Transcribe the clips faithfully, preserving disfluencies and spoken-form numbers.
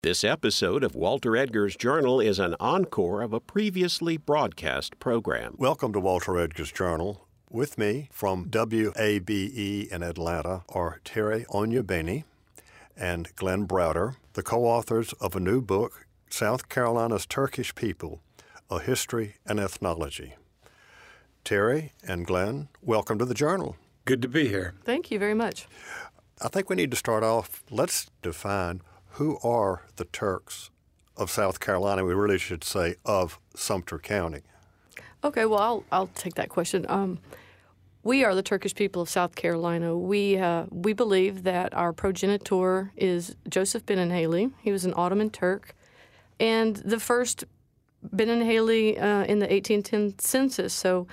This episode of Walter Edgar's Journal is an encore of a previously broadcast program. Welcome to Walter Edgar's Journal. With me from W A B E in Atlanta are Terry Onyebeni and Glenn Browder, the co-authors of a new book, South Carolina's Turkish People, A History and Ethnology. Terry and Glenn, welcome to the Journal. Good to be here. Thank you very much. I think we need to start off, let's define who are the Turks of South Carolina. We really should say of Sumter County. Okay, well, I'll, I'll take that question. Um, we are the Turkish people of South Carolina. We uh, we believe that our progenitor is Joseph Beninhaley. He was an Ottoman Turk. And the first Beninhaley uh, in the eighteen ten census. So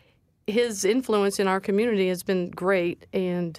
his influence in our community has been great, and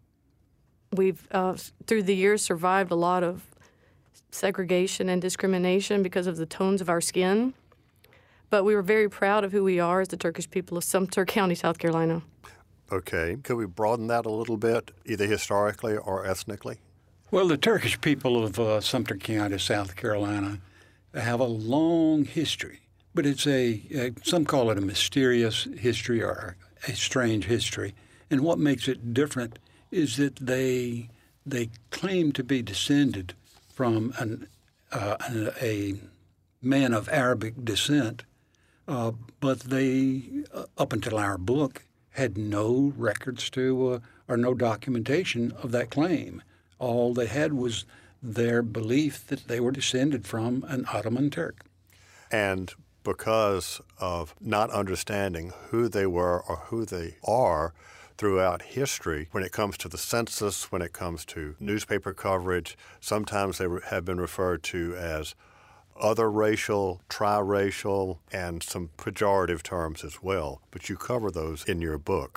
we've, uh, through the years, survived a lot of segregation and discrimination because of the tones of our skin. But we were very proud of who we are as the Turkish people of Sumter County, South Carolina. Okay. Could we broaden that a little bit, either historically or ethnically? Well, the Turkish people of uh, Sumter County, South Carolina, have a long history, but it's a, a, some call it a mysterious history or a strange history. And what makes it different is that they they claim to be descended from an, uh, an, a man of Arabic descent, uh, but they, uh, up until our book, had no records to uh, or no documentation of that claim. All they had was their belief that they were descended from an Ottoman Turk. And because of not understanding who they were or who they are throughout history, when it comes to the census, when it comes to newspaper coverage, sometimes they have been referred to as other racial, triracial, and some pejorative terms as well. But you cover those in your book.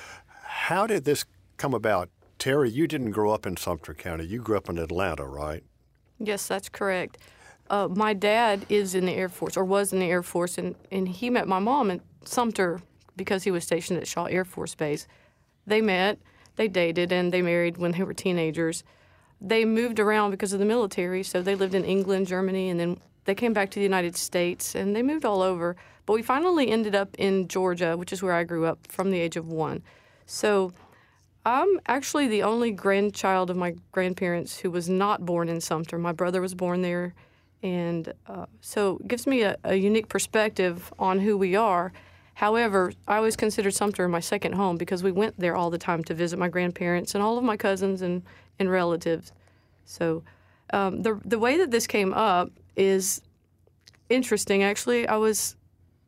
How did this come about? Terry, you didn't grow up in Sumter County. You grew up in Atlanta, right? Yes, that's correct. Uh, my dad is in the Air Force, or was in the Air Force, and, and he met my mom in Sumter because he was stationed at Shaw Air Force Base. They met, they dated, and they married when they were teenagers. They moved around because of the military, so they lived in England, Germany, and then they came back to the United States, and they moved all over. But we finally ended up in Georgia, which is where I grew up from the age of one. So I'm actually the only grandchild of my grandparents who was not born in Sumter. My brother was born there, and uh, so it gives me a, a unique perspective on who we are. However, I always considered Sumter my second home because we went there all the time to visit my grandparents and all of my cousins and, and relatives. So um, the the way that this came up is interesting, actually. I was,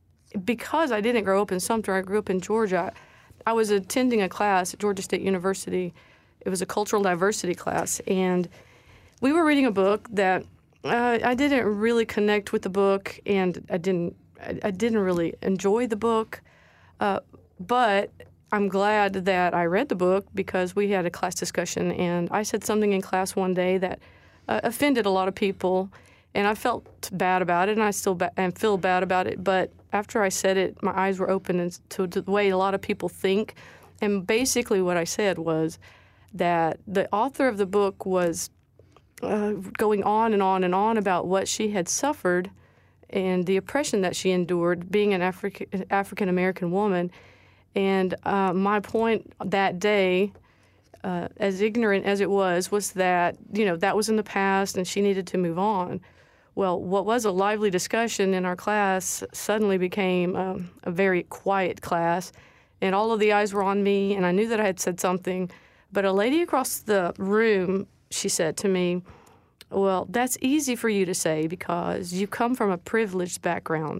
because I didn't grow up in Sumter, I grew up in Georgia. I was attending a class at Georgia State University. It was a cultural diversity class, and we were reading a book that uh, I didn't really connect with the book, and I didn't I, I didn't really enjoy the book, uh, but I'm glad that I read the book because we had a class discussion, and I said something in class one day that uh, offended a lot of people, and I felt bad about it, and I still ba- and feel bad about it. But after I said it, my eyes were open to, to the way a lot of people think, and basically what I said was that the author of the book was uh, going on and on and on about what she had suffered and the oppression that she endured being an African African American woman. And uh, my point that day, uh, as ignorant as it was, was that, you know, that was in the past and she needed to move on. Well, what was a lively discussion in our class suddenly became um, a very quiet class, and all of the eyes were on me, and I knew that I had said something. But a lady across the room, she said to me, well, that's easy for you to say because you come from a privileged background.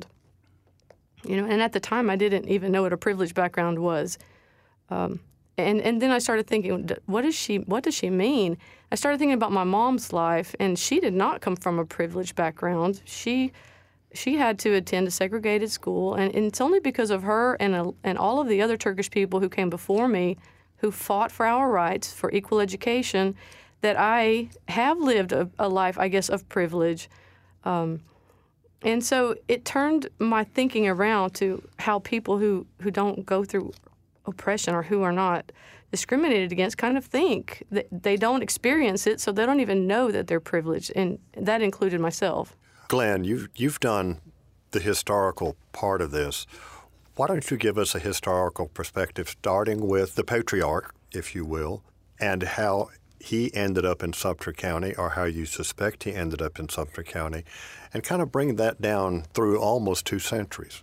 You know, and at the time I didn't even know what a privileged background was. Um, and, and then I started thinking, what is she, what does she mean? I started thinking about my mom's life, and she did not come from a privileged background. She she had to attend a segregated school, and, and it's only because of her and, a, and all of the other Turkish people who came before me who fought for our rights, for equal education, that I have lived a, a life, I guess, of privilege. Um, and so it turned my thinking around to how people who, who don't go through oppression or who are not discriminated against kind of think that they don't experience it, so they don't even know that they're privileged, and that included myself. Glenn, you've, you've done the historical part of this. Why don't you give us a historical perspective, starting with the patriarch, if you will, and how he ended up in Sumter County, or how you suspect he ended up in Sumter County, and kind of bring that down through almost two centuries.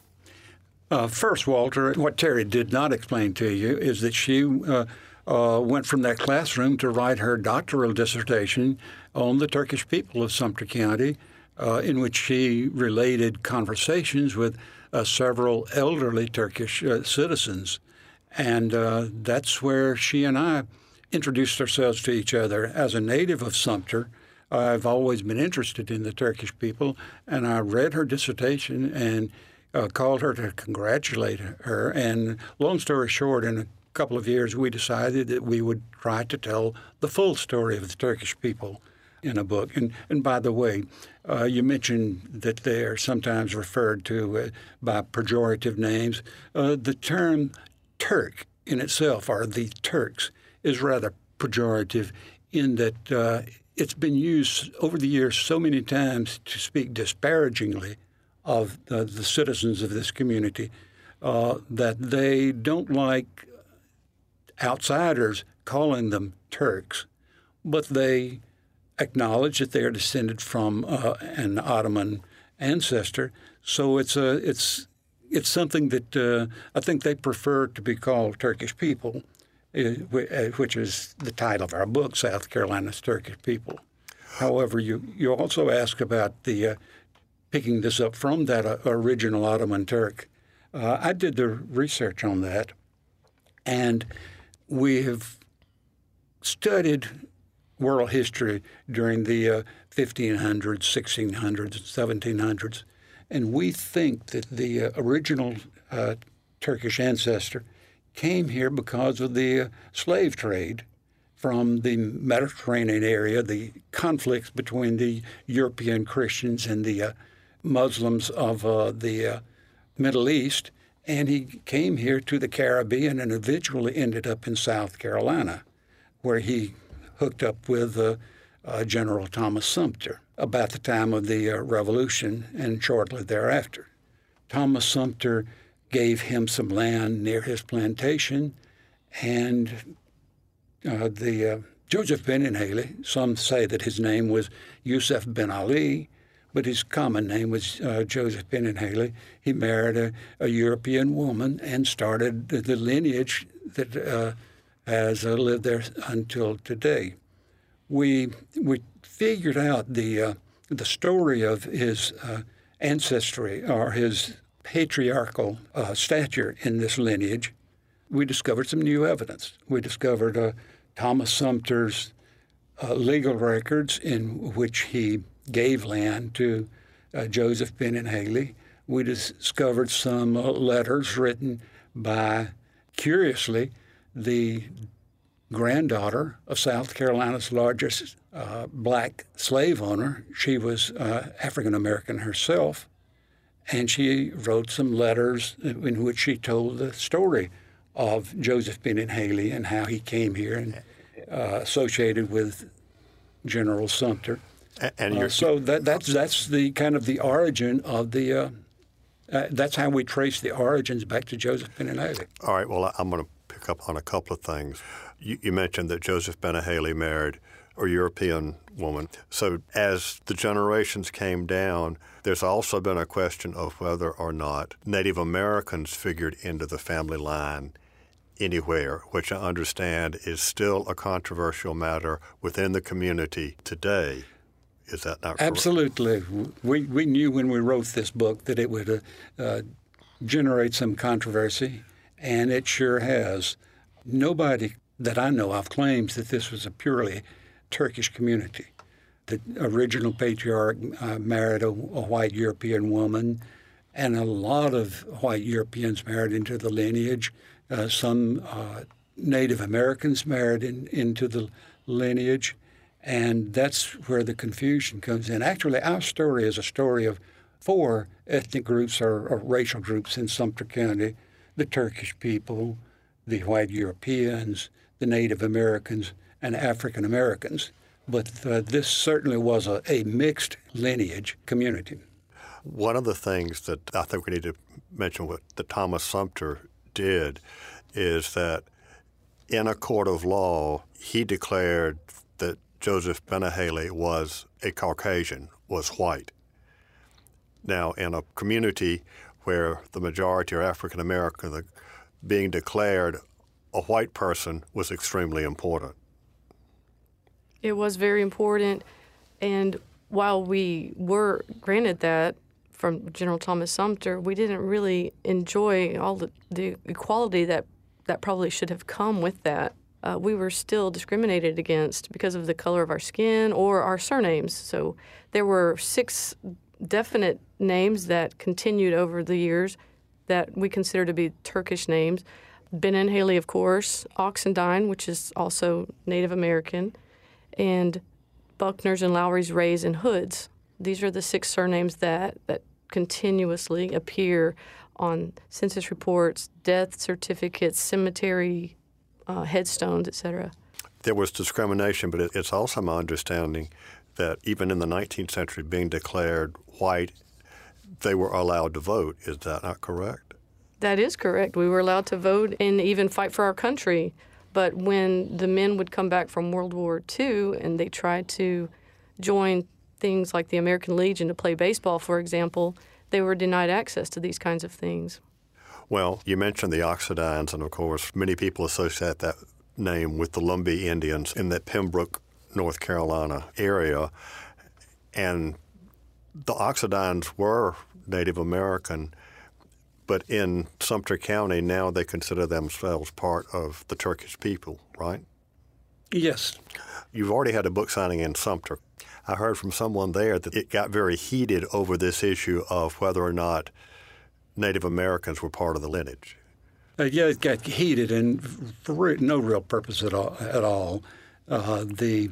Uh, first, Walter, what Terry did not explain to you is that she uh, uh, went from that classroom to write her doctoral dissertation on the Turkish people of Sumter County, uh, in which she related conversations with uh, several elderly Turkish uh, citizens. And uh, that's where she and I introduced ourselves to each other. As a native of Sumter, I've always been interested in the Turkish people, and I read her dissertation and uh, called her to congratulate her. And long story short, in a couple of years, we decided that we would try to tell the full story of the Turkish people in a book. And, and by the way, uh, you mentioned that they are sometimes referred to uh, by pejorative names. Uh, the term Turk in itself, or the Turks, is rather pejorative in that uh, it's been used over the years so many times to speak disparagingly of the, the citizens of this community uh, that they don't like outsiders calling them Turks, but they acknowledge that they are descended from uh, an Ottoman ancestor. So it's a it's it's something that uh, I think they prefer to be called Turkish people, which is the title of our book, South Carolina's Turkish People. However, you, you also ask about the uh, picking this up from that uh, original Ottoman Turk. Uh, I did the research on that, and we have studied world history during the uh, fifteen hundreds, sixteen hundreds, seventeen hundreds, and we think that the uh, original uh, Turkish ancestor came here because of the uh, slave trade from the Mediterranean area, the conflicts between the European Christians and the uh, Muslims of uh, the uh, Middle East, and he came here to the Caribbean and eventually ended up in South Carolina, where he hooked up with uh, uh, General Thomas Sumter about the time of the uh, Revolution and shortly thereafter. Thomas Sumter gave him some land near his plantation, and uh, the uh, Joseph Ben Haley, some say that his name was Yusuf Ben Ali, but his common name was uh, Joseph Ben Haley. He married a, a European woman and started the, the lineage that uh, has uh, lived there until today. We we figured out the uh, the story of his uh, ancestry, or his patriarchal uh, stature in this lineage. We discovered some new evidence. We discovered uh, Thomas Sumter's uh, legal records in which he gave land to uh, Joseph Ben Haley. We discovered some uh, letters written by, curiously, the granddaughter of South Carolina's largest uh, black slave owner. She was uh, African American herself, and she wrote some letters in which she told the story of Joseph Ben Haley and how he came here and uh, associated with General Sumter. And uh, so that, that's that's the kind of the origin of the. Uh, uh, that's how we trace the origins back to Joseph Ben Haley. All right. Well, I'm going to pick up on a couple of things. You, you mentioned that Joseph Ben Haley married a European woman. So as the generations came down, there's also been a question of whether or not Native Americans figured into the family line anywhere, which I understand is still a controversial matter within the community today. Is that not correct? Absolutely. We we knew when we wrote this book that it would uh, uh, generate some controversy, and it sure has. Nobody that I know of claims that this was a purely Turkish community. The original patriarch uh, married a, a white European woman, and a lot of white Europeans married into the lineage. Uh, some uh, Native Americans married in, into the lineage, and that's where the confusion comes in. Actually, our story is a story of four ethnic groups or, or racial groups in Sumter County: the Turkish people, the white Europeans, the Native Americans, and African Americans. But uh, this certainly was a, a mixed lineage community. One of the things that I think we need to mention what that Thomas Sumter did is that in a court of law, he declared that Joseph Benehaley was a Caucasian, was white. Now, in a community where the majority are African American, the, being declared a white person was extremely important. It was very important, and while we were granted that from General Thomas Sumter, we didn't really enjoy all the, the equality that, that probably should have come with that. Uh, we were still discriminated against because of the color of our skin or our surnames. So there were six definite names that continued over the years that we consider to be Turkish names. Benehaley, of course, Oxendine, which is also Native American, and Buckners and Lowrys, Rays, and Hoods. These are the six surnames that, that continuously appear on census reports, death certificates, cemetery uh, headstones, et cetera. There was discrimination, but it, it's also my understanding that even in the nineteenth century, being declared white, they were allowed to vote. Is that not correct? That is correct. We were allowed to vote and even fight for our country. But when the men would come back from World War Two and they tried to join things like the American Legion to play baseball, for example, they were denied access to these kinds of things. Well, you mentioned the Oxendines, and of course, many people associate that name with the Lumbee Indians in that Pembroke, North Carolina area. And the Oxendines were Native American, but in Sumter County now they consider themselves part of the Turkish people, right? Yes. You've already had a book signing in Sumter. I heard from someone there that it got very heated over this issue of whether or not Native Americans were part of the lineage. Uh, yeah, it got heated and for re- no real purpose at all. At all. Uh, the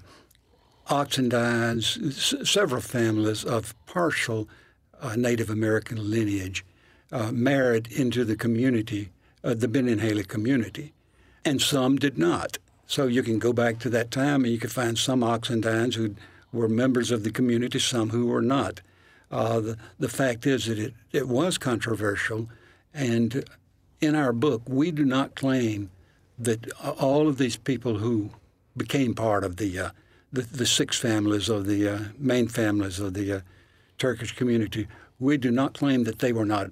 Oxendines, s- several families of partial uh, Native American lineage uh, married into the community, uh, the Benehaley community, and some did not. So you can go back to that time and you can find some Oxendines who were members of the community, some who were not. Uh, the, the fact is that it, it was controversial, and in our book, we do not claim that all of these people who became part of the uh, the, the six families of the uh, main families of the uh, Turkish community, we do not claim that they were not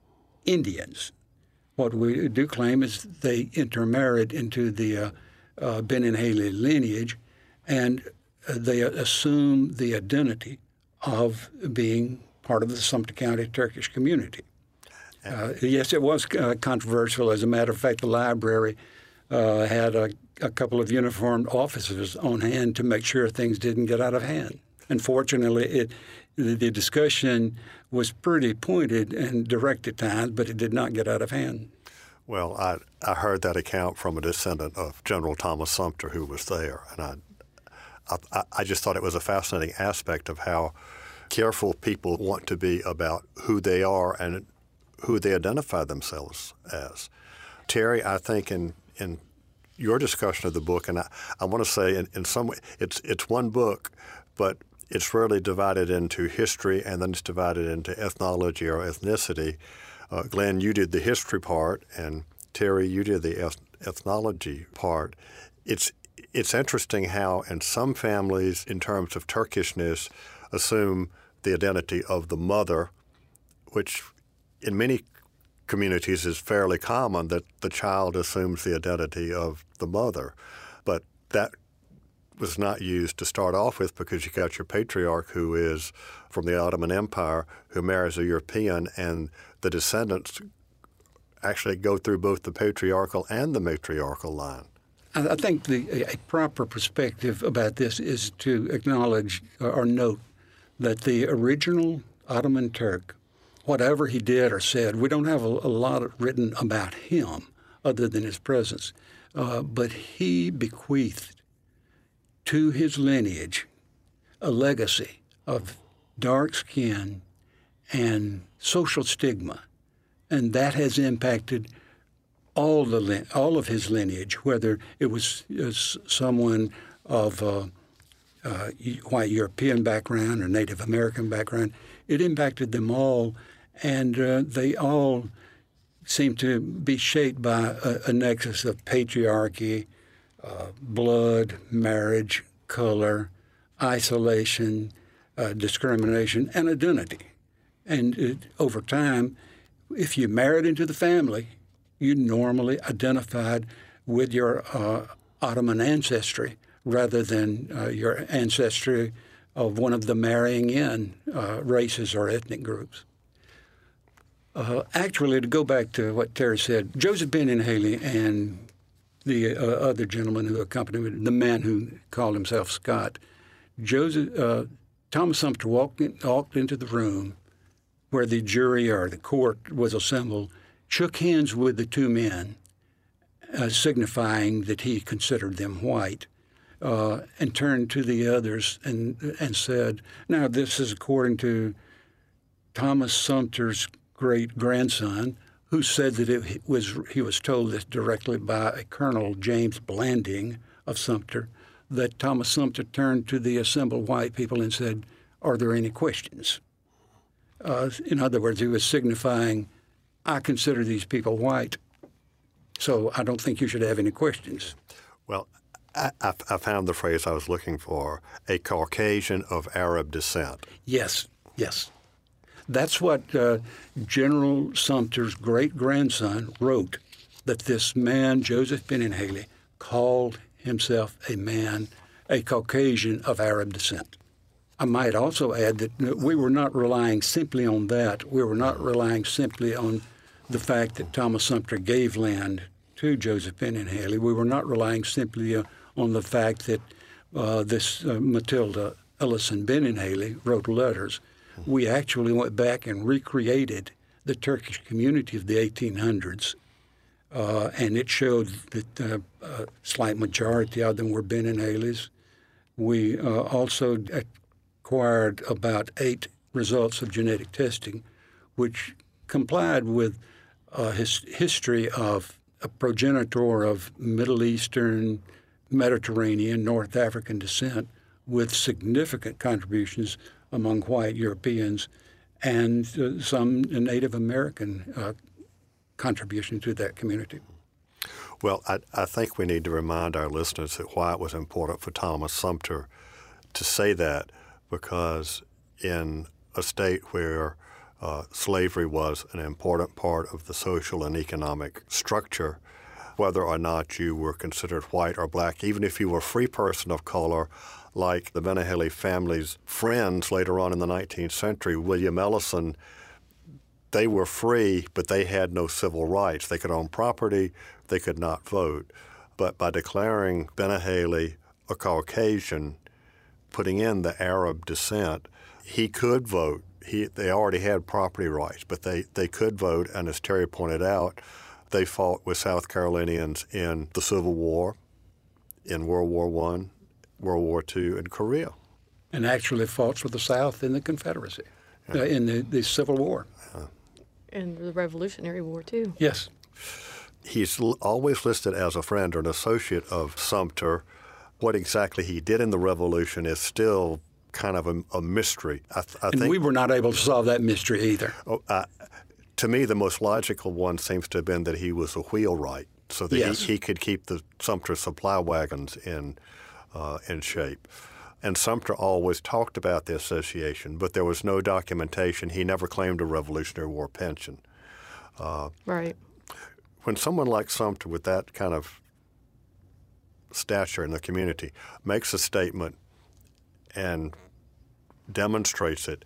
Indians. What we do claim is they intermarried into the uh, uh, Benehaley lineage, and uh, they assume the identity of being part of the Sumter County Turkish community. Uh, yes, it was uh, controversial. As a matter of fact, the library uh, had a, a couple of uniformed officers on hand to make sure things didn't get out of hand. Unfortunately, it, the, the discussion was pretty pointed and direct at times, but it did not get out of hand. Well, I, I heard that account from a descendant of General Thomas Sumter who was there, and I, I, I just thought it was a fascinating aspect of how careful people want to be about who they are and who they identify themselves as. Terry, I think in in your discussion of the book, and I, I want to say in, in some way, it's it's one book, but it's really divided into history and then it's divided into ethnology or ethnicity. Uh, Glenn, you did the history part, and Terry, you did the eth- ethnology part. It's it's interesting how in some families, in terms of Turkishness, assume the identity of the mother, which in many communities is fairly common that the child assumes the identity of the mother. But that was not used to start off with because you got your patriarch who is from the Ottoman Empire who marries a European, and the descendants actually go through both the patriarchal and the matriarchal line. I think the, a proper perspective about this is to acknowledge or note that the original Ottoman Turk, whatever he did or said, we don't have a, a lot written about him other than his presence, uh, but he bequeathed to his lineage a legacy of dark skin and social stigma, and that has impacted all the lin- all of his lineage, whether it was uh, someone of uh, uh, white European background or Native American background, it impacted them all, and uh, they all seemed to be shaped by a, a nexus of patriarchy, uh, blood, marriage, color, isolation, uh, discrimination, and identity. And it, over time, if you married into the family, you normally identified with your uh, Ottoman ancestry rather than uh, your ancestry of one of the marrying in uh, races or ethnic groups. Uh, actually, to go back to what Terry said, Joseph Benyon Haley and the uh, other gentleman who accompanied him, the man who called himself Scott, Joseph uh, Thomas Sumter walked, in, walked into the room where the jury or the court was assembled, shook hands with the two men, uh, signifying that he considered them white, uh, and turned to the others and and said, now this is according to Thomas Sumter's great-grandson, who said that it was he was told this directly by a Colonel James Blanding of Sumter, that Thomas Sumter turned to the assembled white people and said, are there any questions? Uh, in other words, he was signifying, I consider these people white, so I don't think you should have any questions. Well, I, I, I found the phrase I was looking for, a Caucasian of Arab descent. Yes, yes. That's what uh, General Sumter's great-grandson wrote, that this man, Joseph Benyon Haley, called himself a man, a Caucasian of Arab descent. I might also add that we were not relying simply on that. We were not relying simply on the fact that Thomas Sumter gave land to Joseph Benyon Haley. We were not relying simply uh, on the fact that uh, this uh, Matilda Ellison Benyon Haley wrote letters. We actually went back and recreated the Turkish community of the eighteen hundreds, uh, and it showed that uh, a slight majority of them were Benyon Haleys. We uh, also acquired about eight results of genetic testing, which complied with uh, his history of a progenitor of Middle Eastern, Mediterranean, North African descent with significant contributions among white Europeans and uh, some Native American uh, contribution to that community. Well, I, I think we need to remind our listeners that why it was important for Thomas Sumter to say that, because in a state where uh, slavery was an important part of the social and economic structure, whether or not you were considered white or black, even if you were a free person of color, like the Benyon Haley family's friends later on in the nineteenth century, William Ellison, they were free, but they had no civil rights. They could own property, they could not vote. But by declaring Benyon Haley a Caucasian, putting in the Arab descent, he could vote. He, they already had property rights, but they, they could vote, and as Terry pointed out, they fought with South Carolinians in the Civil War, in World War One, World War Two, and Korea. And actually fought for the South in the Confederacy, yeah. uh, in the, the Civil War. Yeah. And the Revolutionary War, too. Yes. He's l- always listed as a friend or an associate of Sumter. What exactly he did in the Revolution is still kind of a, a mystery. I, th- I and think, we were not able to solve that mystery either. Oh, uh, to me, the most logical one seems to have been that he was a wheelwright, so that yes. he, he could keep the Sumter supply wagons in uh, in shape. And Sumter always talked about the association, but there was no documentation. He never claimed a Revolutionary War pension. Uh, right. When someone like Sumter, with that kind of stature in the community, makes a statement and demonstrates it,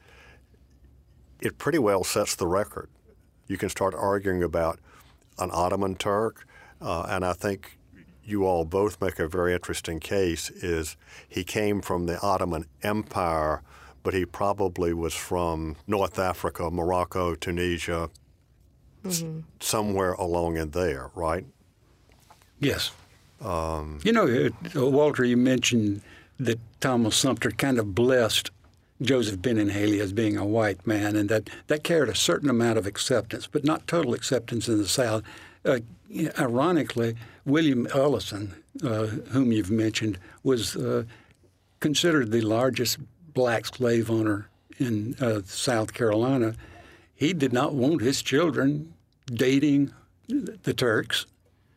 it pretty well sets the record. You can start arguing about an Ottoman Turk, uh, and I think you all both make a very interesting case, is he came from the Ottoman Empire, but he probably was from North Africa, Morocco, Tunisia, mm-hmm. s- somewhere along in there, right? Yes. Um, you know, uh, Walter, you mentioned that Thomas Sumter kind of blessed Joseph Benyon Haley as being a white man, and that, that carried a certain amount of acceptance, but not total acceptance in the South. Uh, ironically, William Ellison, uh, whom you've mentioned, was uh, considered the largest black slave owner in uh, South Carolina. He did not want his children dating the Turks,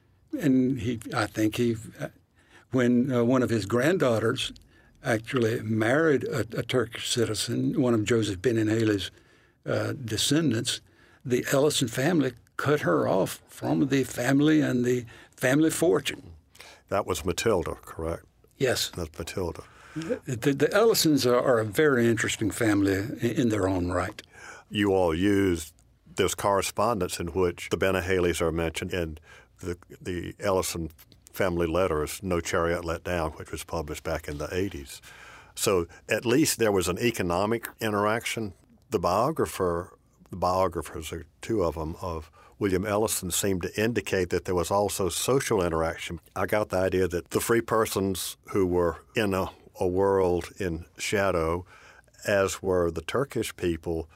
and he, I think he, when uh, one of his granddaughters actually married a, a Turkish citizen, one of Joseph Benin-Haley's uh, descendants, the Ellison family cut her off from the family and the family fortune. That was Matilda, correct? Yes. That's Matilda. The, the Ellisons are, are a very interesting family in, in their own right. You all used this correspondence in which the Benin-Haleys are mentioned in the, the Ellison family letters, No Chariot Let Down, which was published back in the eighties. So at least there was an economic interaction. The biographer, the biographers, are two of them, of William Ellison seemed to indicate that there was also social interaction. I got the idea that the free persons who were in a, a world in shadow, as were the Turkish people,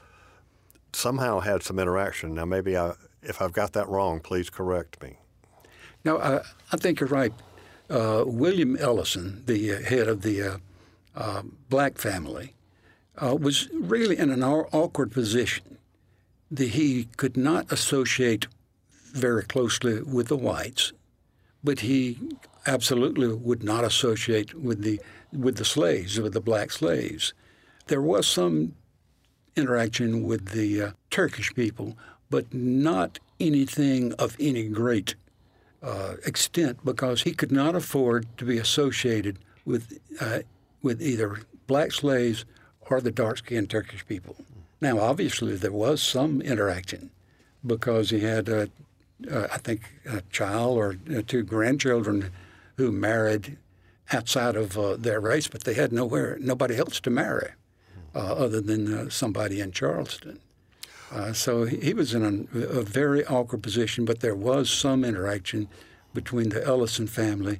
somehow had some interaction. Now, maybe I, if I've got that wrong, please correct me. No, I, I think you're right. Uh, William Ellison, the uh, head of the uh, uh, black family, uh, was really in an awkward position. The, he could not associate very closely with the whites, but he absolutely would not associate with the with the slaves, with the black slaves. There was some interaction with the uh, Turkish people, but not anything of any great uh, extent, because he could not afford to be associated with uh, with either black slaves or the dark-skinned Turkish people. Now, obviously, there was some interaction because he had, uh, uh, I think, a child or uh, two grandchildren who married outside of uh, their race, but they had nowhere, nobody else to marry uh, other than uh, somebody in Charleston. Uh, so he, he was in a, a very awkward position, but there was some interaction between the Ellison family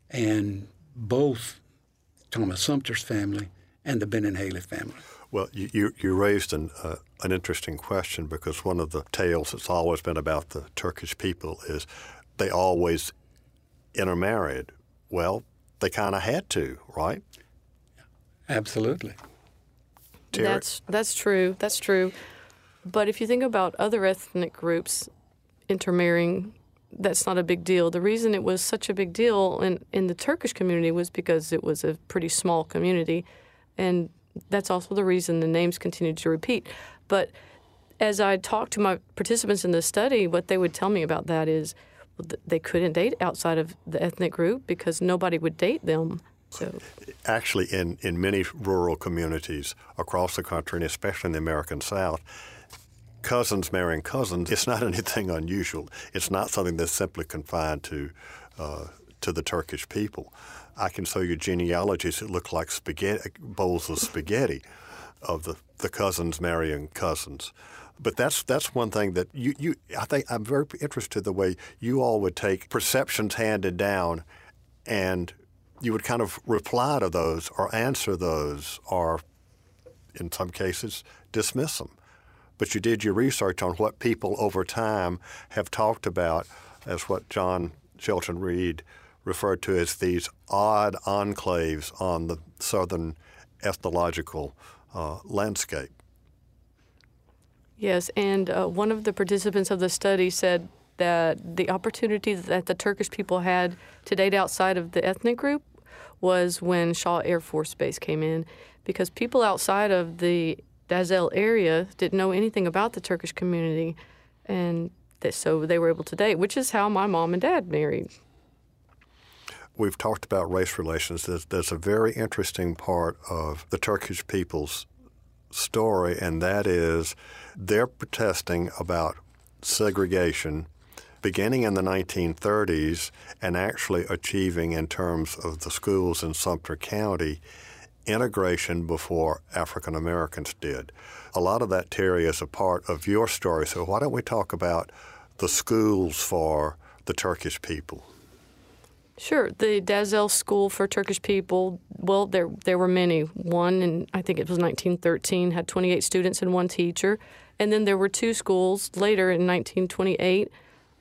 and both Thomas Sumter's family and the Benin-Haley family. Well, you, you, you raised an, uh, an interesting question, because one of the tales that's always been about the Turkish people is they always intermarried. Well, they kind of had to, right? Absolutely. Terry? That's that's true. That's true. But if you think about other ethnic groups intermarrying, that's not a big deal. The reason it was such a big deal in, in the Turkish community was because it was a pretty small community, and that's also the reason the names continued to repeat. But as I talked to my participants in the study, what they would tell me about that is they couldn't date outside of the ethnic group because nobody would date them. So, actually, in, in many rural communities across the country, and especially in the American South, cousins marrying cousins, it's not anything unusual. It's not something that's simply confined to uh, to the Turkish people. I can show you genealogies that look like spaghetti, bowls of spaghetti of the, the cousins marrying cousins. But that's that's one thing that you, you I think I'm very interested the way you all would take perceptions handed down, and you would kind of reply to those or answer those or, in some cases, dismiss them. But you did your research on what people over time have talked about as what John Shelton Reed referred to as these odd enclaves on the southern ethnological uh, landscape. yes, and uh, one of the participants of the study said that the opportunity that the Turkish people had to date outside of the ethnic group was when Shaw Air Force Base came in, because people outside of the Dalzell area didn't know anything about the Turkish community, and they, so they were able to date, which is how my mom and dad married. We've talked about race relations. There's, there's a very interesting part of the Turkish people's story, and that is they're protesting about segregation beginning in the nineteen thirties and actually achieving, in terms of the schools in Sumter County, integration before African Americans did. A lot of that, Terry, is a part of your story. So why don't we talk about the schools for the Turkish people? Sure. The Dalzell School for Turkish People, well, there there were many. One, in I think it was nineteen thirteen, had twenty-eight students and one teacher. And then there were two schools later in nineteen twenty-eight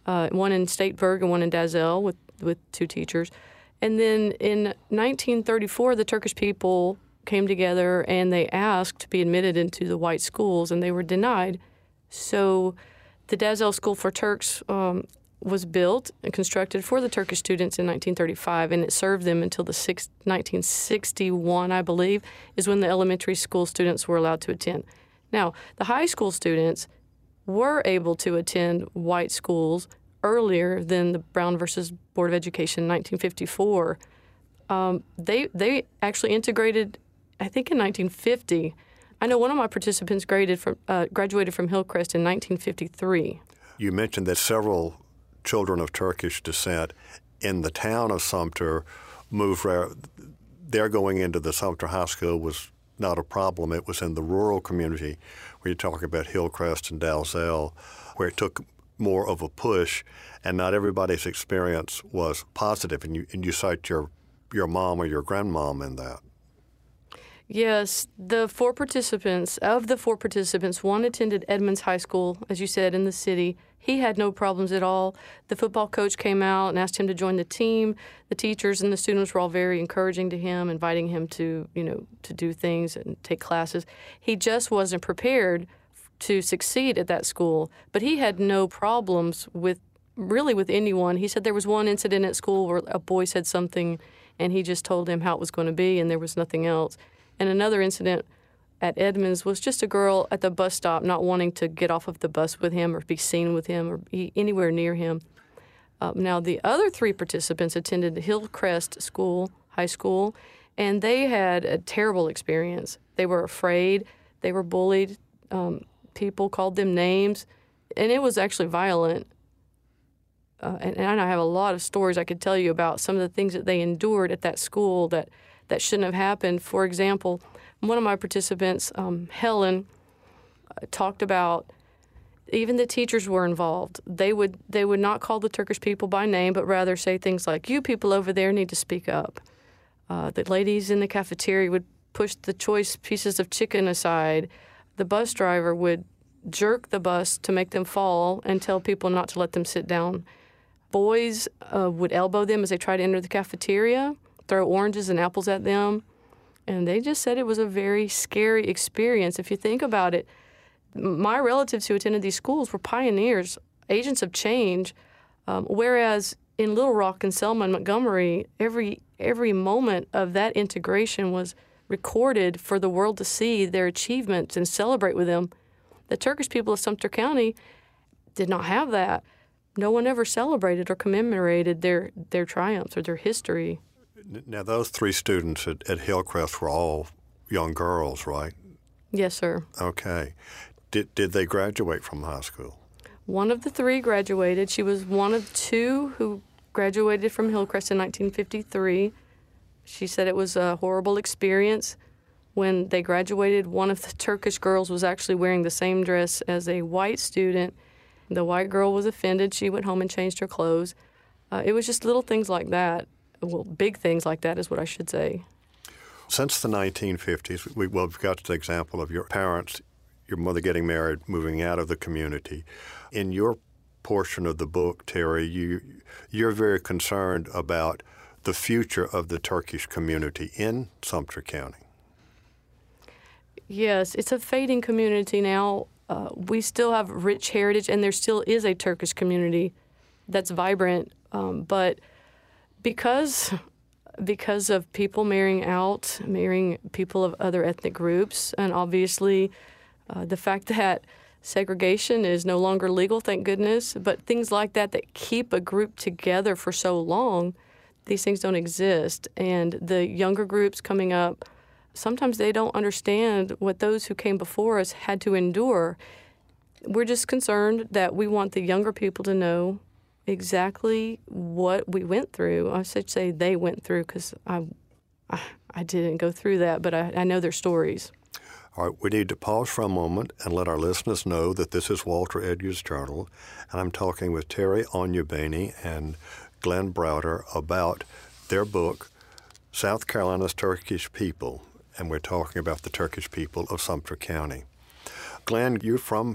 uh, one in Stateburg and one in Dalzell with, with two teachers. And then in nineteen thirty-four, the Turkish people came together and they asked to be admitted into the white schools, and they were denied. So the Dalzell School for Turks um, was built and constructed for the Turkish students in nineteen thirty-five, and it served them until the six, nineteen sixty-one, I believe, is when the elementary school students were allowed to attend. Now, the high school students were able to attend white schools earlier than the Brown versus Board of Education in nineteen fifty-four. Um, they they actually integrated, I think, in nineteen fifty. I know one of my participants graded from, uh, graduated from Hillcrest in nineteen fifty-three. You mentioned that several children of Turkish descent in the town of Sumter moved. Their going into the Sumter High School was not a problem. It was in the rural community where you talk about Hillcrest and Dalzell, where it took more of a push, and not everybody's experience was positive. And you and you cite your your mom or your grandmom in that. Yes, the four participants, of the four participants, one attended Edmonds High School, as you said, in the city. He had no problems at all. The football coach came out and asked him to join the team. The teachers and the students were all very encouraging to him, inviting him to, you know, to do things and take classes. He just wasn't prepared to succeed at that school, but he had no problems with, really with anyone. He said there was one incident at school where a boy said something, and he just told him how it was going to be, and there was nothing else. And another incident at Edmonds was just a girl at the bus stop not wanting to get off of the bus with him or be seen with him or be anywhere near him. Uh, now, the other three participants attended Hillcrest School, high school, and they had a terrible experience. They were afraid. They were bullied. Um, people called them names, and it was actually violent. Uh, and, and I have a lot of stories I could tell you about some of the things that they endured at that school that that shouldn't have happened. For example, one of my participants, um, Helen, uh, talked about even the teachers were involved. They would they would not call the Turkish people by name, but rather say things like, "You people over there need to speak up." Uh, the ladies in the cafeteria would push the choice pieces of chicken aside. The bus driver would jerk the bus to make them fall and tell people not to let them sit down. Boys uh, would elbow them as they tried to enter the cafeteria, throw oranges and apples at them, and they just said it was a very scary experience. If you think about it, my relatives who attended these schools were pioneers, agents of change, um, whereas in Little Rock and Selma and Montgomery, every every moment of that integration was recorded for the world to see their achievements and celebrate with them. The Turkish people of Sumter County did not have that. No one ever celebrated or commemorated their, their triumphs or their history. Now, those three students at, at Hillcrest were all young girls, right? Yes, sir. Okay. Did did they graduate from high school? One of the three graduated. She was one of two who graduated from Hillcrest in nineteen fifty-three. She said it was a horrible experience. When they graduated, one of the Turkish girls was actually wearing the same dress as a white student. The white girl was offended. She went home and changed her clothes. Uh, it was just little things like that. Well, big things like that is what I should say. Since the nineteen fifties, we, well, we've got the example of your parents, your mother getting married, moving out of the community. In your portion of the book, Terry, you, you're very concerned about the future of the Turkish community in Sumter County. Yes, it's a fading community now. Uh, we still have rich heritage, and there still is a Turkish community that's vibrant, um, but because because of people marrying out, marrying people of other ethnic groups, and obviously uh, the fact that segregation is no longer legal, thank goodness, but things like that that keep a group together for so long, these things don't exist. And the younger groups coming up, sometimes they don't understand what those who came before us had to endure. We're just concerned that we want the younger people to know exactly what we went through. I should say they went through because I, I, I didn't go through that, but I, I know their stories. All right, we need to pause for a moment and let our listeners know that this is Walter Edgar's Journal, and I'm talking with Terry Onyebane and Glenn Browder about their book, South Carolina's Turkish People, and we're talking about the Turkish people of Sumter County. Glenn, you're from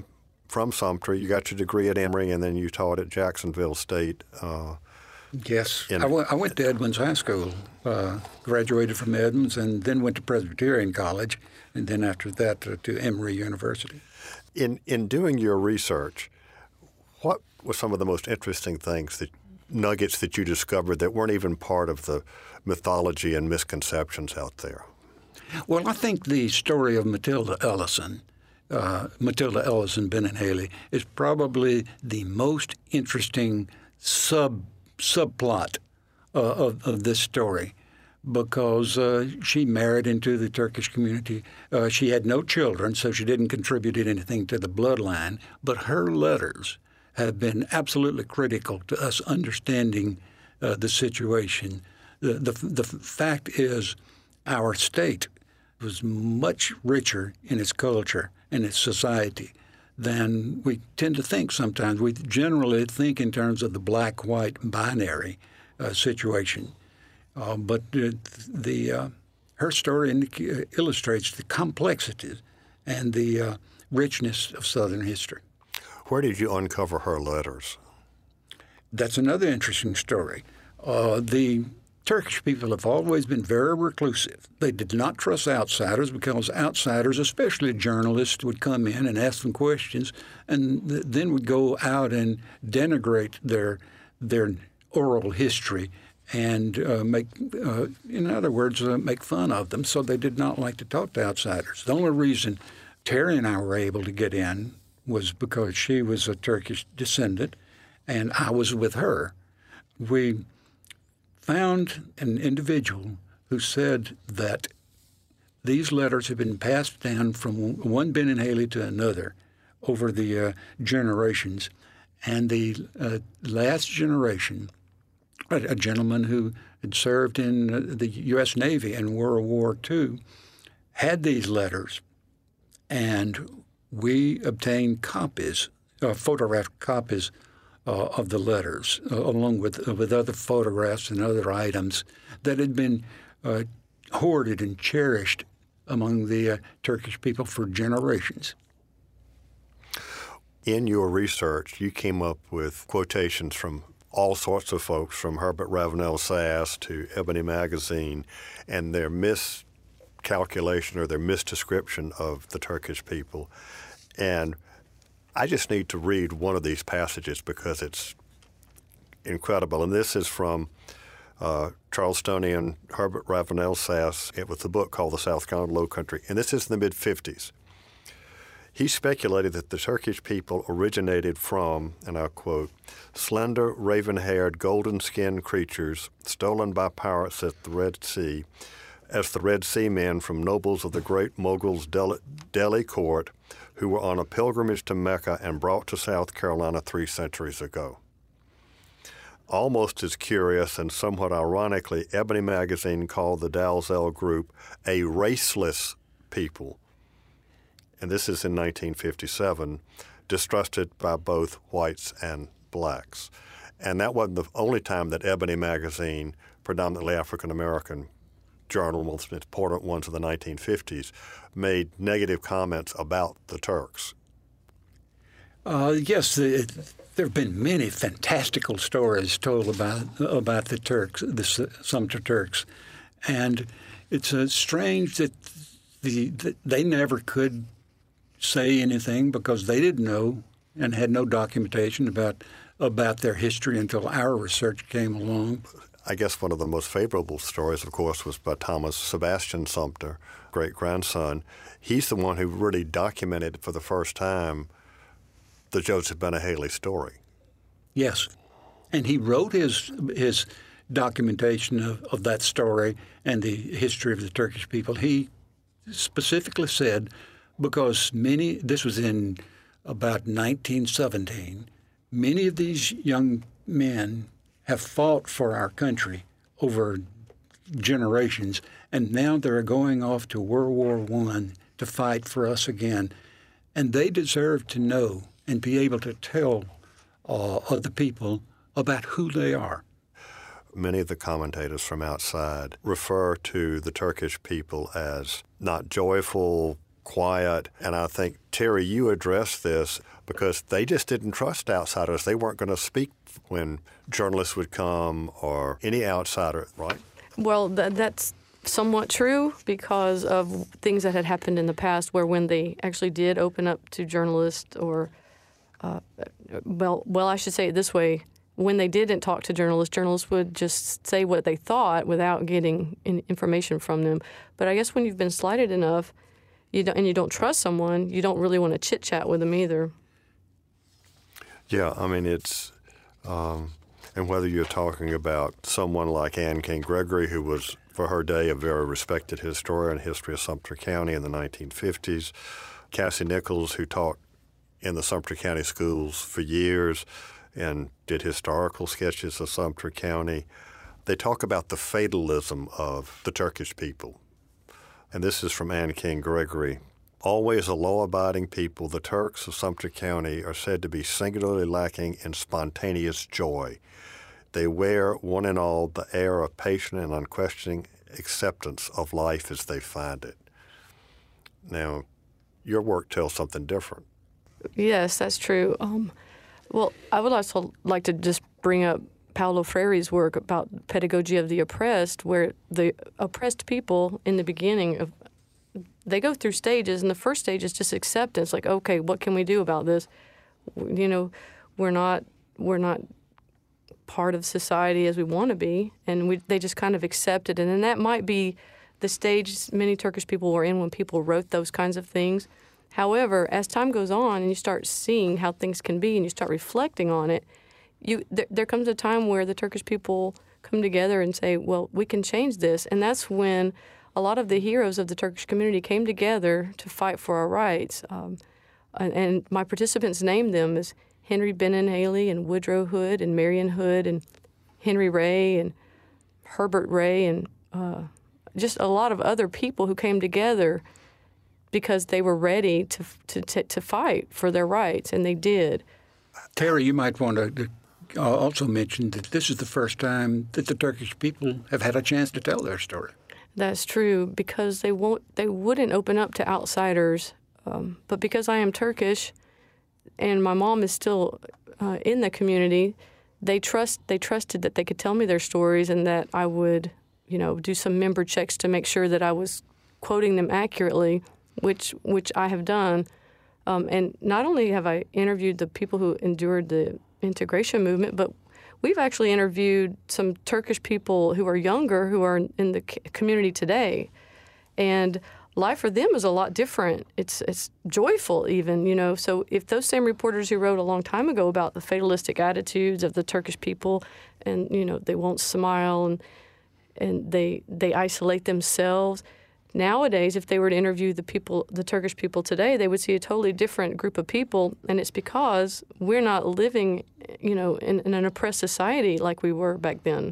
from Sumter. You got your degree at Emory, and then you taught at Jacksonville State. Uh, yes. in, I, w- I went to Edmonds High School, uh, graduated from Edmonds, and then went to Presbyterian College, and then after that uh, to Emory University. In, in doing your research, what were some of the most interesting things, that nuggets that you discovered that weren't even part of the mythology and misconceptions out there? Well, I think the story of Matilda Ellison, uh, Matilda Ellison Bennet Haley, is probably the most interesting sub subplot uh, of, of this story, because uh, she married into the Turkish community. Uh, she had no children, so she didn't contribute anything to the bloodline, but her letters have been absolutely critical to us understanding uh, the situation. The, the, the fact is our state was much richer in its culture and its society than we tend to think sometimes. We generally think in terms of the black-white binary uh, situation. Uh, but uh, the uh, her story indica- illustrates the complexities and the uh, richness of Southern history. Where did you uncover her letters? That's another interesting story. Uh, the Turkish people have always been very reclusive. They did not trust outsiders because outsiders, especially journalists, would come in and ask them questions and th- then would go out and denigrate their their oral history and uh, make, uh, in other words, uh, make fun of them. So they did not like to talk to outsiders. The only reason Terry and I were able to get in was because she was a Turkish descendant and I was with her. We found an individual who said that these letters have been passed down from one Bennet Haley to another over the uh, generations. And the uh, last generation, a, a gentleman who had served in uh, the U S Navy in World War Two, had these letters, and we obtained copies, uh, photographed copies Uh, of the letters, uh, along with uh, with other photographs and other items that had been uh, hoarded and cherished among the uh, Turkish people for generations. In your research, you came up with quotations from all sorts of folks, from Herbert Ravenel Sass to Ebony Magazine, and their miscalculation or their misdescription of the Turkish people. And I just need to read one of these passages because it's incredible. And this is from uh, Charlestonian Herbert Ravenel Sass. It was a book called The South Carolina Low Country. And this is in the mid-fifties. He speculated that the Turkish people originated from, and I'll quote, slender, raven-haired, golden-skinned creatures stolen by pirates at the Red Sea, as the Red Sea men from nobles of the great Mogul's Delhi, Delhi court who were on a pilgrimage to Mecca and brought to South Carolina three centuries ago. Almost as curious and somewhat ironically, Ebony Magazine called the Dalzell group a raceless people. And this is in nineteen fifty-seven, distrusted by both whites and blacks. And that wasn't the only time that Ebony Magazine, predominantly African-American journal, one of the important ones of the nineteen fifties, made negative comments about the Turks. Uh, yes, the, there have been many fantastical stories told about about the Turks, the Sumter Turks, and it's uh, strange that the that they never could say anything because they didn't know and had no documentation about about their history until our research came along. I guess one of the most favorable stories, of course, was by Thomas Sebastian Sumter, great-grandson. He's the one who really documented for the first time the Joseph Bennet Haley story. Yes, and he wrote his his documentation of, of that story and the history of the Turkish people. He specifically said, because many, this was in about nineteen seventeen, many of these young men have fought for our country over generations, and now they're going off to World War One to fight for us again. And they deserve to know and be able to tell uh, other people about who they are. Many of the commentators from outside refer to the Turkish people as not joyful, quiet. And I think, Terry, you addressed this because they just didn't trust outsiders. They weren't going to speak when journalists would come or any outsider, right? Well, th- that's somewhat true because of things that had happened in the past where when they actually did open up to journalists or, uh, well, well, I should say it this way. When they didn't talk to journalists, journalists would just say what they thought without getting in information from them. But I guess when you've been slighted enough you don't, and you don't trust someone, you don't really want to chit-chat with them either. Yeah, I mean, it's, um, and whether you're talking about someone like Anne King Gregory, who was, for her day, a very respected historian, history of Sumter County in the nineteen fifties, Cassie Nichols, who taught in the Sumter County schools for years and did historical sketches of Sumter County. They talk about the fatalism of the Turkish people. And this is from Anne King Gregory. Always a law-abiding people, the Turks of Sumter County are said to be singularly lacking in spontaneous joy. They wear, one and all, the air of patient and unquestioning acceptance of life as they find it. Now, your work tells something different. Yes, that's true. Um, well, I would also like to just bring up Paulo Freire's work about pedagogy of the oppressed, where the oppressed people in the beginning of they go through stages, and the first stage is just acceptance. Like, okay, what can we do about this? You know, we're not we're not part of society as we want to be, and we, they just kind of accept it. And then that might be the stage many Turkish people were in when people wrote those kinds of things. However, as time goes on and you start seeing how things can be and you start reflecting on it, you there, there comes a time where the Turkish people come together and say, well, we can change this. And that's when a lot of the heroes of the Turkish community came together to fight for our rights. Um, and, and my participants named them as Henry Benin Haley and Woodrow Hood and Marion Hood and Henry Ray and Herbert Ray and uh, just a lot of other people who came together because they were ready to, to to to fight for their rights, and they did. Terry, you might want to also mention that this is the first time that the Turkish people have had a chance to tell their story. That's true, because they won't they wouldn't open up to outsiders. Um, but because I am Turkish, and my mom is still uh, in the community, they trust they trusted that they could tell me their stories and that I would, you know, do some member checks to make sure that I was quoting them accurately, which which I have done. Um, and not only have I interviewed the people who endured the integration movement, but we've actually interviewed some Turkish people who are younger who are in the community today. And life for them is a lot different. It's it's joyful even, you know. So if those same reporters who wrote a long time ago about the fatalistic attitudes of the Turkish people and, you know, they won't smile and and they they isolate themselves, nowadays, if they were to interview the people, the Turkish people today, they would see a totally different group of people, and it's because we're not living, you know, in, in an oppressed society like we were back then.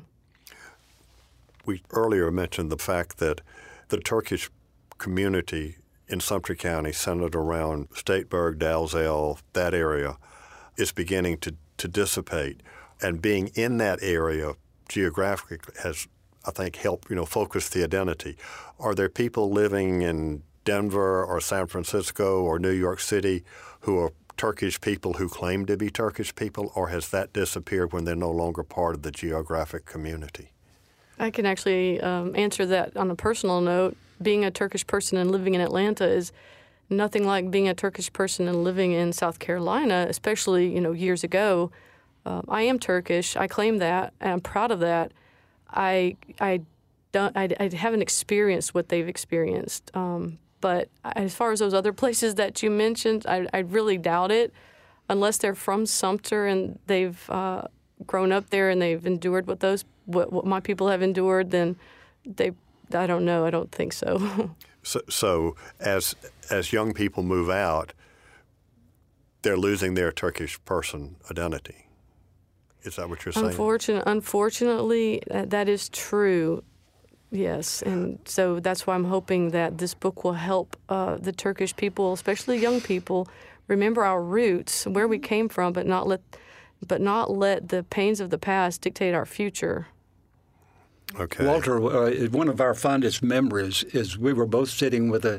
We earlier mentioned the fact that the Turkish community in Sumter County, centered around Stateburg, Dalzell, that area, is beginning to, to dissipate, and being in that area geographically has, I think, help, you know, focus the identity. Are there people living in Denver or San Francisco or New York City who are Turkish people who claim to be Turkish people, or has that disappeared when they're no longer part of the geographic community? I can actually um, answer that on a personal note. Being a Turkish person and living in Atlanta is nothing like being a Turkish person and living in South Carolina, especially, you know, years ago. Uh, I am Turkish. I claim that, and I'm proud of that. I I don't I, I haven't experienced what they've experienced, um, but as far as those other places that you mentioned, I, I really doubt it, unless they're from Sumter and they've uh, grown up there and they've endured what those what, what my people have endured. Then they I don't know. I don't think so. so. So as as young people move out, they're losing their Turkish person identity. Is that what you're saying? Unfortunately, unfortunately, that, that is true, yes. And so that's why I'm hoping that this book will help uh, the Turkish people, especially young people, remember our roots, where we came from, but not let, but not let the pains of the past dictate our future. Okay. Walter, uh, one of our fondest memories is we were both sitting with a,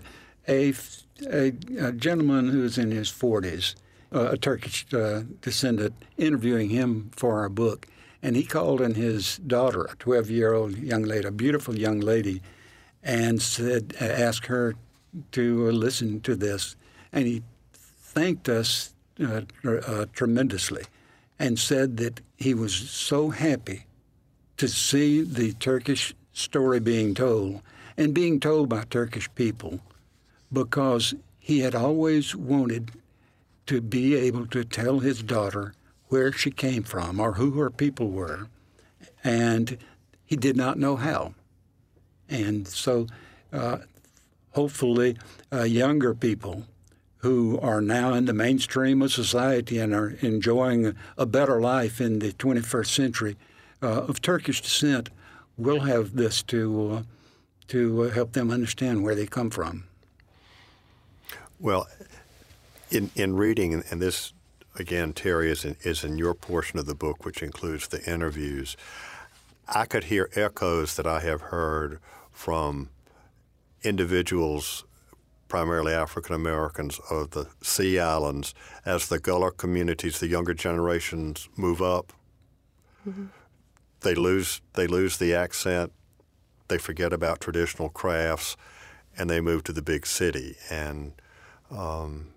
a, a, a gentleman who's in his forties, uh, a Turkish uh, descendant, interviewing him for our book. And he called in his daughter, a twelve-year-old young lady, a beautiful young lady, and said, asked her to listen to this. And he thanked us uh, uh, tremendously and said that he was so happy to see the Turkish story being told and being told by Turkish people, because he had always wanted to be able to tell his daughter where she came from or who her people were, and he did not know how. And so uh, hopefully uh, younger people who are now in the mainstream of society and are enjoying a better life in the twenty-first century uh, of Turkish descent will have this to, uh, to uh, help them understand where they come from. Well, in, in reading, and this, again, Terry, is in, is in your portion of the book, which includes the interviews, I could hear echoes that I have heard from individuals, primarily African Americans, of the Sea Islands as the Gullah communities, the younger generations, move up. Mm-hmm. They lose they lose the accent, they forget about traditional crafts, and they move to the big city. And um,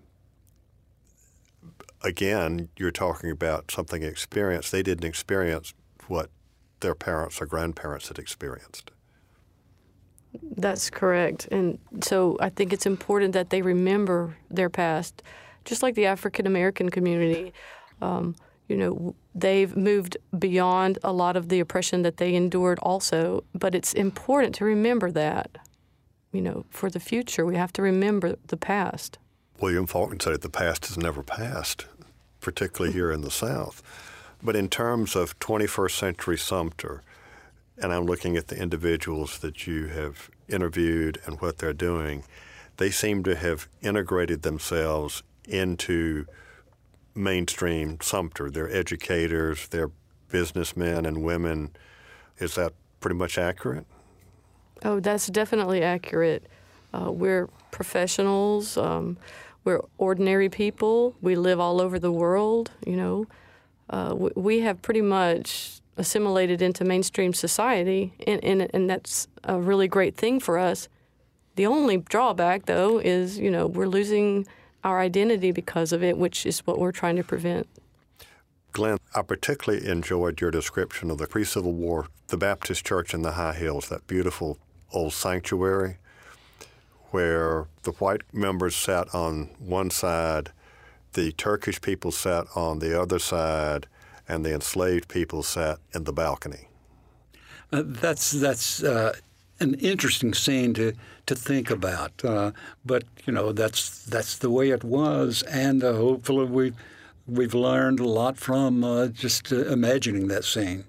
again, you're talking about something experienced. They didn't experience what their parents or grandparents had experienced. That's correct. And so I think it's important that they remember their past, just like the African American community. Um, you know, they've moved beyond a lot of the oppression that they endured also, but it's important to remember that. You know, for the future, we have to remember the past. William Faulkner said the past is never past, particularly here in the South. But in terms of twenty-first century Sumter, and I'm looking at the individuals that you have interviewed and what they're doing, they seem to have integrated themselves into mainstream Sumter. They're educators, they're businessmen and women. Is that pretty much accurate? Oh, that's definitely accurate. Uh, we're professionals. Um, we're ordinary people. We live all over the world, you know. Uh, we, we have pretty much assimilated into mainstream society, and, and, and that's a really great thing for us. The only drawback, though, is, you know, we're losing our identity because of it, which is what we're trying to prevent. Glenn, I particularly enjoyed your description of the pre-Civil War, the Baptist Church in the High Hills, that beautiful old sanctuary where the white members sat on one side, the Turkish people sat on the other side, and the enslaved people sat in the balcony. Uh, that's that's uh, an interesting scene to to think about, uh, but you know that's that's the way it was, and uh, hopefully we we've learned a lot from uh, just uh, imagining that scene.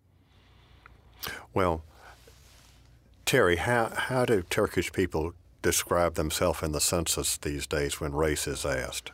Well, Terry, how how do Turkish people describe themselves in the census these days when race is asked?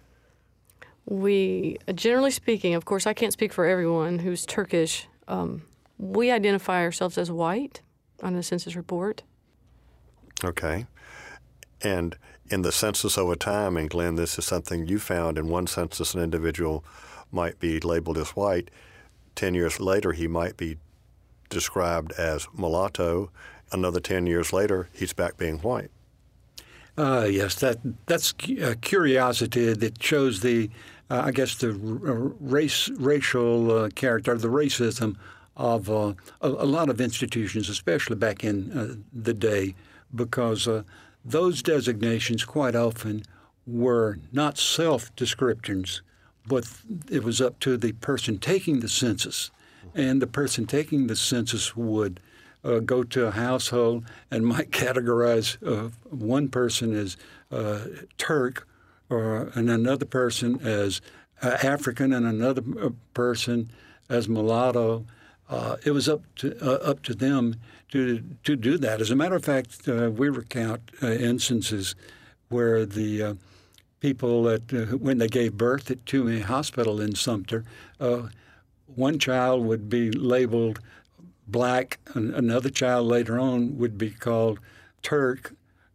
We, generally speaking, of course, I can't speak for everyone who's Turkish. Um, we identify ourselves as white on the census report. Okay. And in the census over time, and Glenn, this is something you found in one census, an individual might be labeled as white. Ten years later, he might be described as mulatto. Another ten years later, he's back being white. Uh, yes, that that's a curiosity that shows the, uh, I guess, the r- race, racial uh, character, the racism of uh, a, a lot of institutions, especially back in uh, the day, because uh, those designations quite often were not self-descriptions, but it was up to the person taking the census, and the person taking the census would Uh, go to a household and might categorize uh, one person as uh, Turk, or and another person as uh, African, and another person as mulatto. Uh, it was up to uh, up to them to to do that. As a matter of fact, uh, we recount uh, instances where the uh, people that uh, when they gave birth at Toomey Hospital in Sumter, uh, one child would be labeled black, and another child later on would be called Turk,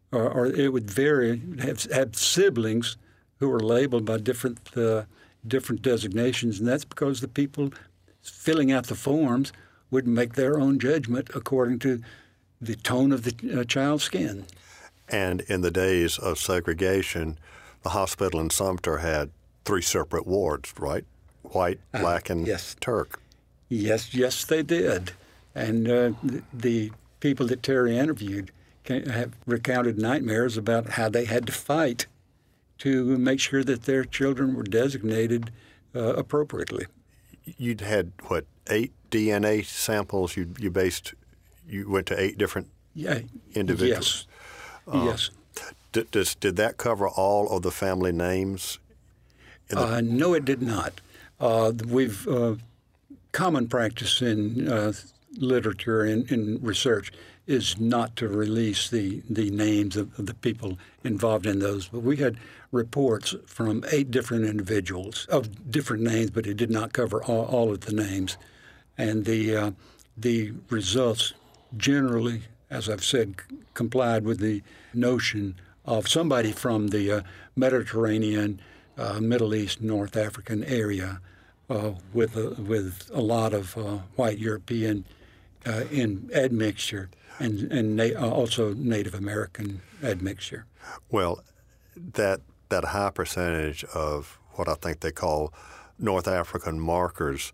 or, or it would vary, have, have siblings who were labeled by different uh, different designations, and that's because the people filling out the forms would make their own judgment according to the tone of the uh, child's skin. And in the days of segregation, the hospital in Sumter had three separate wards, right? White, black, uh, and yes. Turk. Yes, yes, they did. And uh, the, the people that Terry interviewed have recounted nightmares about how they had to fight to make sure that their children were designated uh, appropriately. You'd had, what, eight D N A samples? You you based, you went to eight different yeah, individuals? Yes, uh, yes. Did, does, did that cover all of the family names? The... Uh, no, it did not. Uh, we've uh, common practice in uh, literature and in research is not to release the, the names of, of the people involved in those. But we had reports from eight different individuals of different names, but it did not cover all, all of the names. And the uh, the results generally, as I've said, c- complied with the notion of somebody from the uh, Mediterranean, uh, Middle East, North African area uh, with, a, with a lot of uh, white European uh, in admixture. And, and na- also Native American admixture. Well, that that high percentage of what I think they call North African markers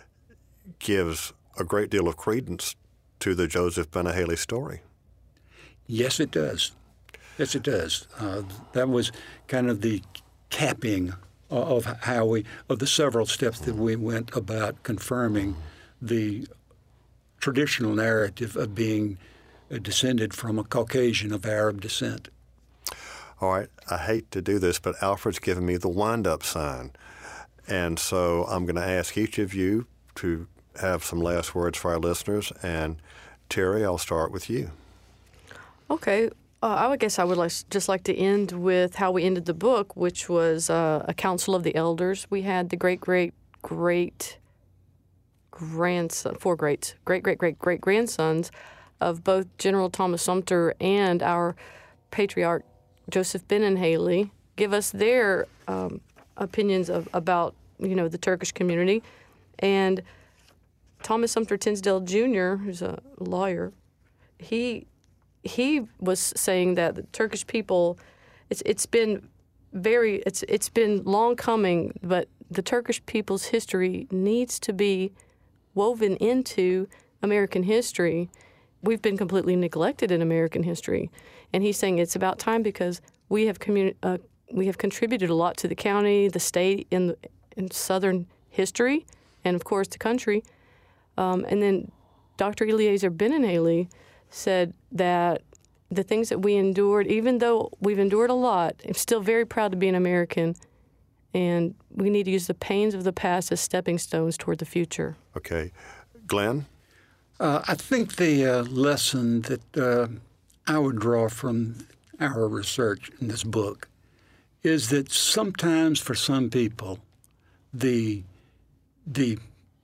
gives a great deal of credence to the Joseph Benahaley story. Yes, it does. Yes, it does. Uh, that was kind of the capping of how we of the several steps that we went about confirming the traditional narrative of being descended from a Caucasian of Arab descent. All right, I hate to do this, but Alfred's given me the wind-up sign. And so I'm going to ask each of you to have some last words for our listeners. And Terry, I'll start with you. Okay. Uh, I would guess I would like, just like to end with how we ended the book, which was uh, a council of the elders. We had the great, great, great grandson, four greats, great, great, great, great grandsons of both General Thomas Sumter and our patriarch Joseph Benahaley give us their um, opinions of, about, you know, the Turkish community. And Thomas Sumter Tinsdale Junior, who's a lawyer, he he was saying that the Turkish people, it's it's been very it's it's been long coming, but the Turkish people's history needs to be woven into American history. We've been completely neglected in American history. And he's saying it's about time because we have communi- uh, we have contributed a lot to the county, the state, in, the, in Southern history, and, of course, the country. Um, and then Doctor Eliezer Benahaley said that the things that we endured, even though we've endured a lot, I'm still very proud to be an American, and we need to use the pains of the past as stepping stones toward the future. Okay. Glenn? Uh, I think the uh, lesson that uh, I would draw from our research in this book is that sometimes for some people, the the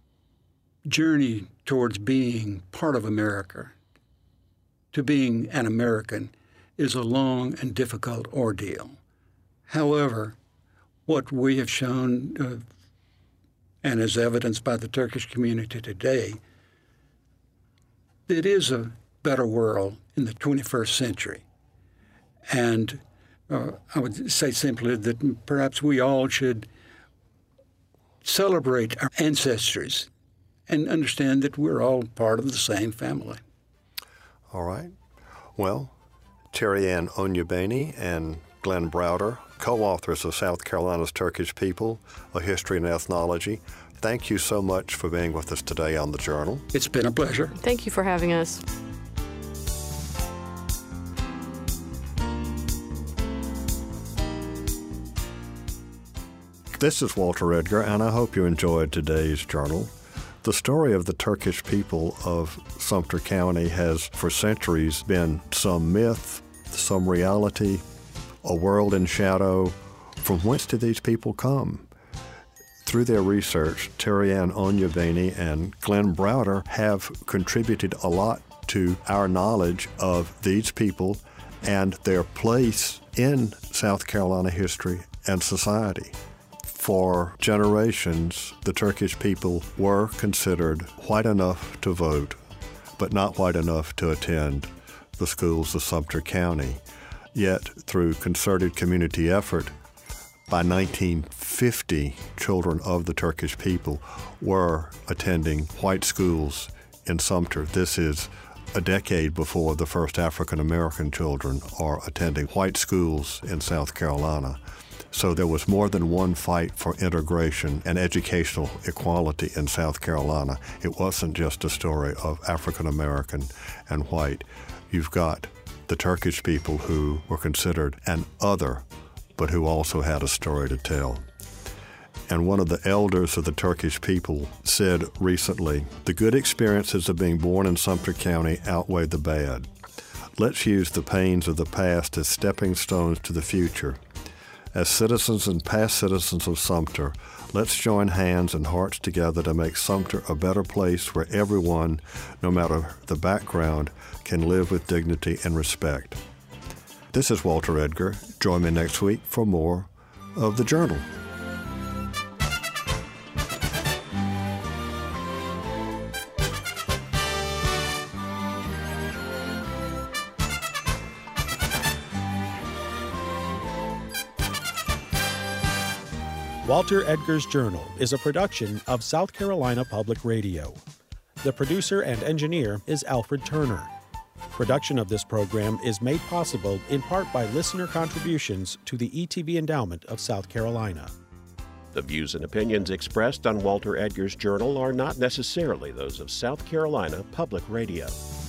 journey towards being part of America, to being an American, is a long and difficult ordeal. However, what we have shown, uh, and as evidenced by the Turkish community today, it is a better world in the twenty-first century. And uh, I would say simply that perhaps we all should celebrate our ancestries and understand that we're all part of the same family. All right. Well, Terry Ann Onyebeni and Glenn Browder, co-authors of South Carolina's Turkish People, A History and Ethnology, thank you so much for being with us today on The Journal. It's been a pleasure. Thank you for having us. This is Walter Edgar, and I hope you enjoyed today's Journal. The story of the Turkish people of Sumter County has for centuries been some myth, some reality, a world in shadow. From whence did these people come? Through their research, Terry Ann Onyebeni and Glenn Browder have contributed a lot to our knowledge of these people and their place in South Carolina history and society. For generations, the Turkish people were considered white enough to vote, but not white enough to attend the schools of Sumter County. Yet, through concerted community effort, by nineteen fifty, children of the Turkish people were attending white schools in Sumter. This is a decade before the first African-American children are attending white schools in South Carolina. So there was more than one fight for integration and educational equality in South Carolina. It wasn't just a story of African-American and white. You've got the Turkish people who were considered an other, but who also had a story to tell. And one of the elders of the Turkish people said recently, "The good experiences of being born in Sumter County outweigh the bad. Let's use the pains of the past as stepping stones to the future. As citizens and past citizens of Sumter, let's join hands and hearts together to make Sumter a better place where everyone, no matter the background, can live with dignity and respect." This is Walter Edgar. Join me next week for more of The Journal. Walter Edgar's Journal is a production of South Carolina Public Radio. The producer and engineer is Alfred Turner. Production of this program is made possible in part by listener contributions to the E T V Endowment of South Carolina. The views and opinions expressed on Walter Edgar's Journal are not necessarily those of South Carolina Public Radio.